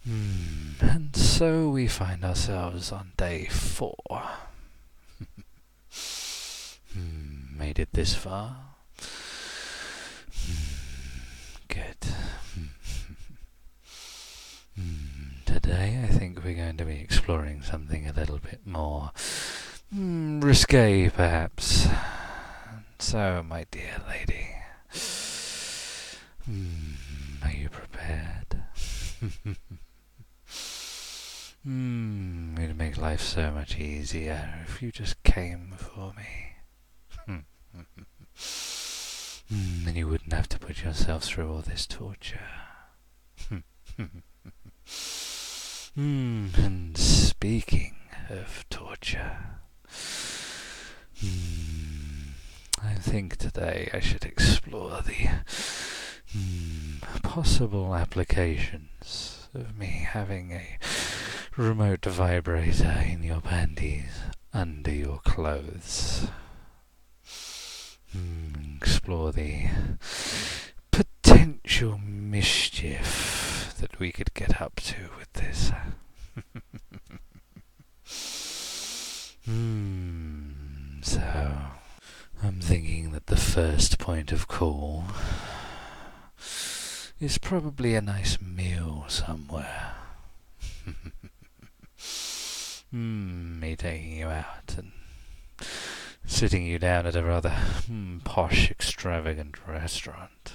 And so we find ourselves on day 4. Made it this far? Good. Today I think we're going to be exploring something a little bit more risque, perhaps. So, my dear lady, are you prepared? It'd make life so much easier if you just came for me. Then you wouldn't have to put yourself through all this torture. And speaking of torture, I think today I should explore the possible applications of me having a remote vibrator in your panties under your clothes. Explore the potential mischief that we could get up to with this. So, I'm thinking that the first point of call is probably a nice meal somewhere. Me taking you out and sitting you down at a rather posh, extravagant restaurant.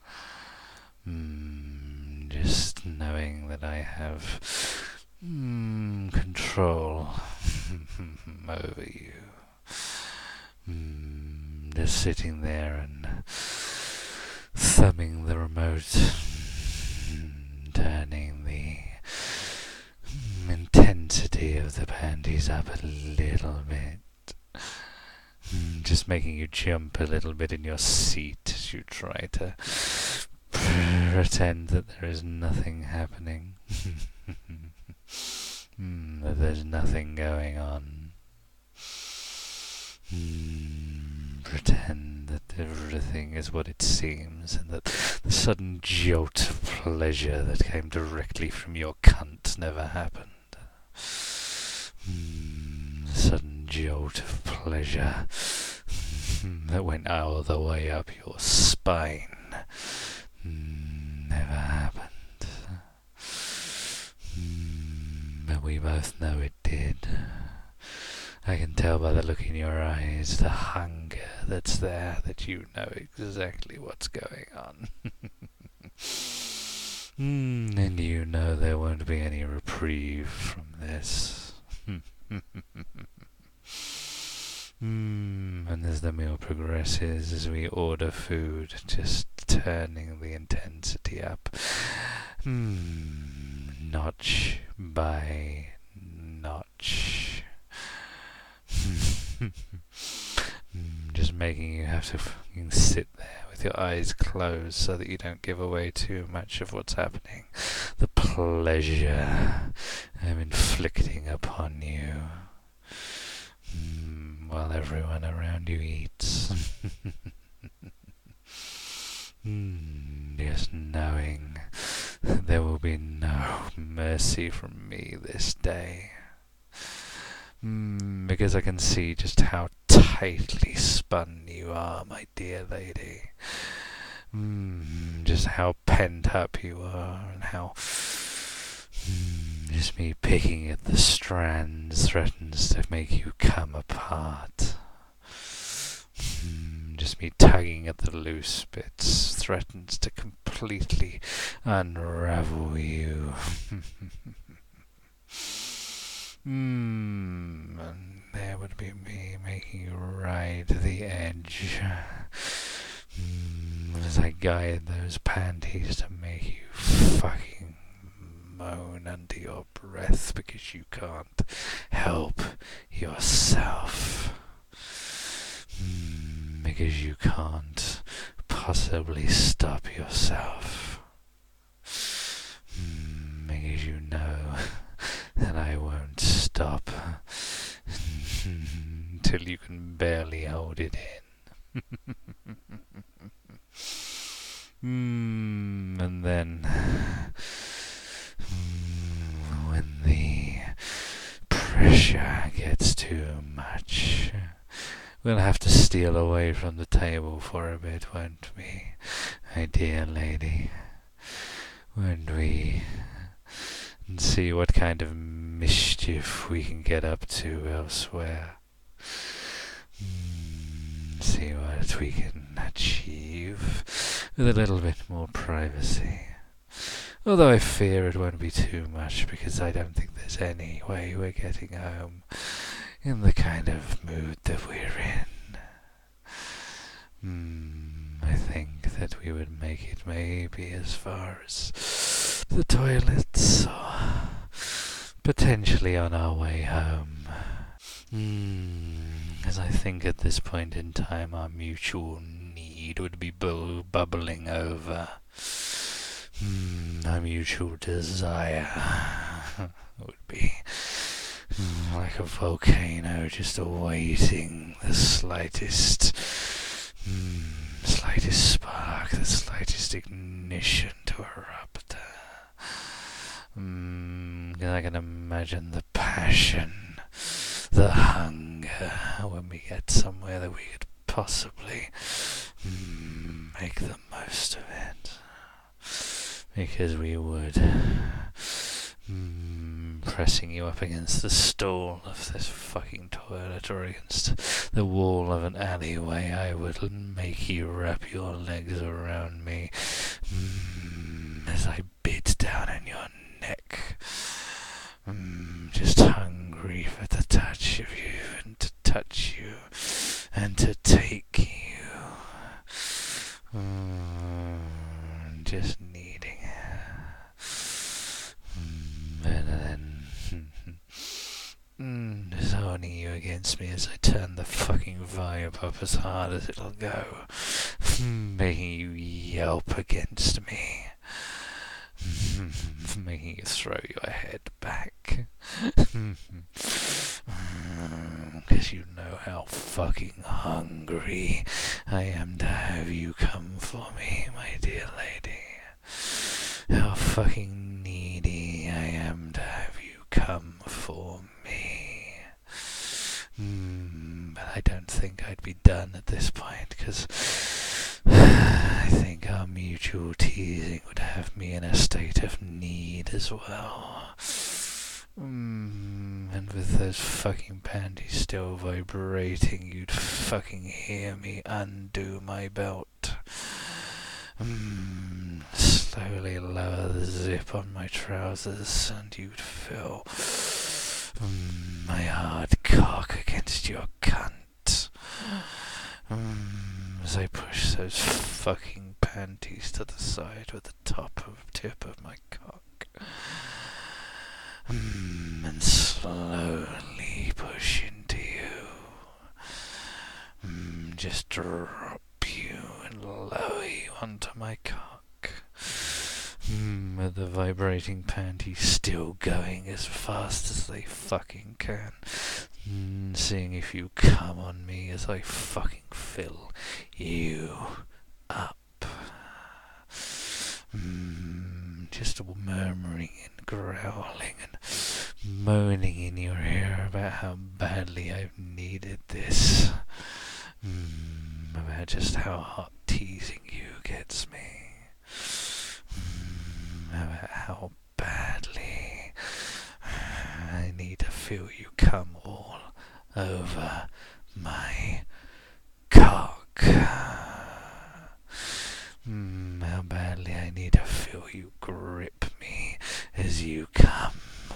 Just knowing that I have control over you. Just sitting there and thumbing the remote, turning the intensity of the panties up a little bit. Just making you jump a little bit in your seat as you try to pretend that there is nothing happening. That there's nothing going on. Pretend that everything is what it seems, and that the sudden jolt of pleasure that came directly from your cunt never happened. The sudden jolt of pleasure that went all the way up your spine never happened. But we both know it did. I can tell by the look in your eyes, the hunger that's there, that you know exactly what's going on. And you know there won't be any reprieve from this. And as the meal progresses, as we order food, just turning the intensity up, notch by notch. Just making you have to fucking sit there with your eyes closed so that you don't give away too much of what's happening. The pleasure I'm inflicting upon you while everyone around you eats. Just knowing that there will be no mercy from me this day. Because I can see just how tightly spun you are, my dear lady. Just how pent up you are, and how just me picking at the strands threatens to make you come apart. Just me tugging at the loose bits threatens to completely unravel you. And there would be me making you ride the edge as I guide those panties to make you fucking moan under your breath because you can't help yourself. Because you can't possibly stop yourself. Because you know that I won't stop until you can barely hold it in. And then pressure gets too much, we'll have to steal away from the table for a bit, won't we, my dear lady? Won't we? And see what kind of mischief we can get up to elsewhere. See what we can achieve with a little bit more privacy. Although I fear it won't be too much, because I don't think there's any way we're getting home in the kind of mood that we're in. I think that we would make it maybe as far as the toilets, or potentially on our way home. As I think at this point in time our mutual need would be bubbling over. Our mutual desire would be like a volcano just awaiting the slightest spark, the slightest ignition to erupt. I can imagine the passion, the hunger, when we get somewhere that we could possibly make the most of it. Because we would. Pressing you up against the stall of this fucking toilet, or against the wall of an alleyway, I would make you wrap your legs around me as I bit down on your neck. Just hungry for the touch of you, and to touch you, and to take you. Just needing it. And then disowning you against me as I turn the fucking vibe up as hard as it'll go, making you yelp against me, making you throw your head back, because you know how fucking hungry I am to have you come for me, my dear lady. How fucking needy I am to have you come for me. But I don't think I'd be done at this point, because I think our mutual teasing would have me in a state of need as well. And with those fucking panties still vibrating, you'd fucking hear me undo my belt. Slowly lower the zip on my trousers, and you'd feel my hard cock against your cunt. As I push those fucking panties to the side with the tip of my cock. And slowly push into you. Just drop you and lower you onto my cock. With the vibrating panties still going as fast as they fucking can. Seeing if you come on me as I fucking fill you up. Just murmuring and growling and moaning in your ear about how badly I've needed this. About just how hot teasing you gets me. About how badly I need to feel you come all over my cock. How badly I need to feel you grip me as you come.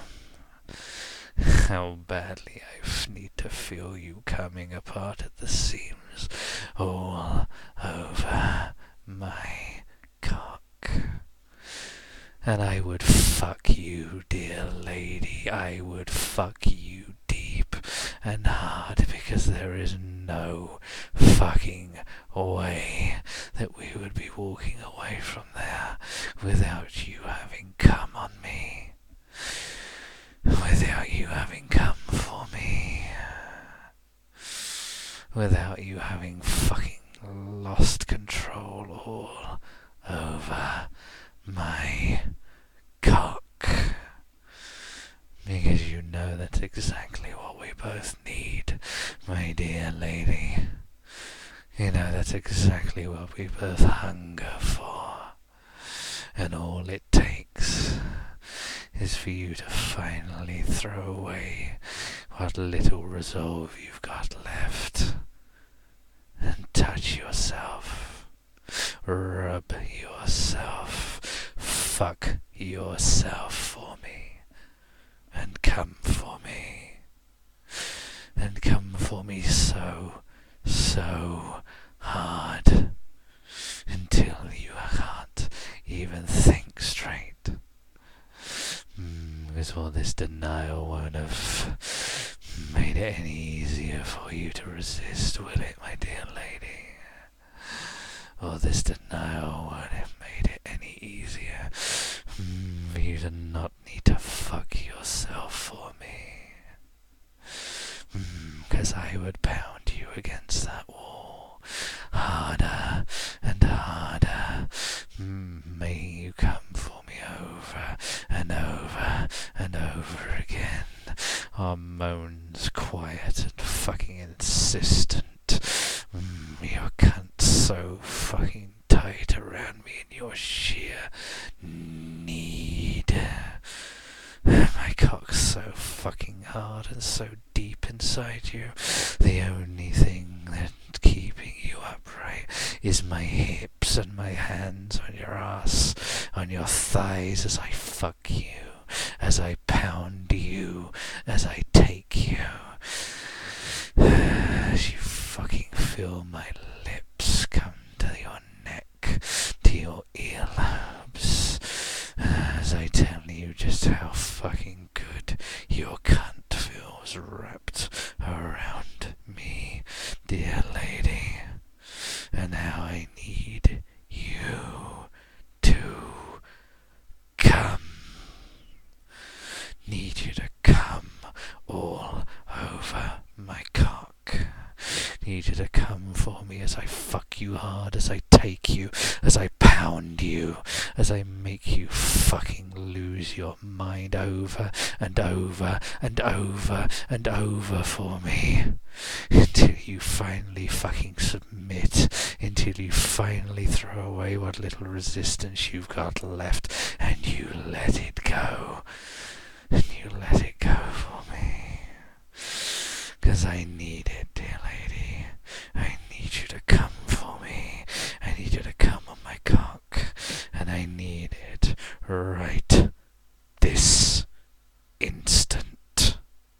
How badly I need to feel you coming apart at the seams all over my cock. And I would fuck you, dear lady, I would fuck you deep and hard, because there is no fucking way that we would be walking away from there without you having come on me. Without you having come for me. Without you having fucking lost control all over my cock. Because you know that's exactly what both need, my dear lady. You know, that's exactly what we both hunger for. And all it takes is for you to finally throw away what little resolve you've got left and touch yourself, rub yourself, fuck yourself for me, and come for me, and come for me so hard until you can't even think straight. Because all this denial won't have made it any easier for you to resist, will it, my dear lady? All this denial won't have made it any easier for you to not need to fuck yourself for me. Because I would pound you against that wall harder and harder, making you come for me over and over and over again. Our moans quiet and fucking insistent. Your cunt's so fucking tight around me in your sheer need. My cock's so fucking hard and so deep inside you. The only thing that's keeping you upright is my hips and my hands on your ass, on your thighs as I fuck you, as I pound you, as I take you. As you fucking feel my lips come to your neck, to your earlobes, as I tell you just how fucking good your cunt feels wrapped around me, dear lady, and how I need you to come. Need you to come all over my cock. Need you to come for me as I fuck you hard, as I take you, as I pound you, as I make you fucking lose your mind over and over and over and over for me. Until you finally fucking submit, until you finally throw away what little resistance you've got left and you let it go. And you let it go for me. 'Cause I need it, dear lady. I need you to come for me. I need you to come on my cock. And I need it right this instant.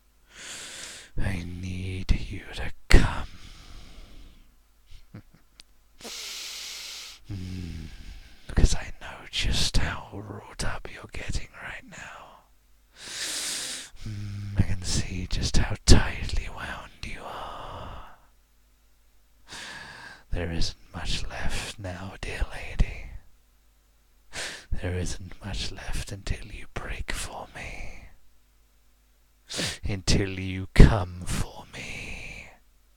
I need you to come. Because I know just how wrought up you're getting right now. I can see just how tightly wound you are. There isn't much left now, dear lady. There isn't much left until you break for me. Until you come for me.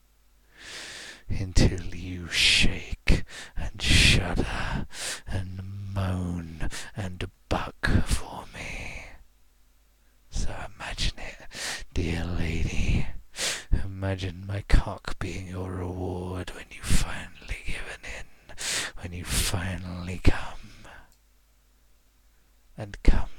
Until you shake and shudder and moan and buck for me. So imagine it, dear lady. Imagine my cock being your reward when you finally given in, when you finally come. And come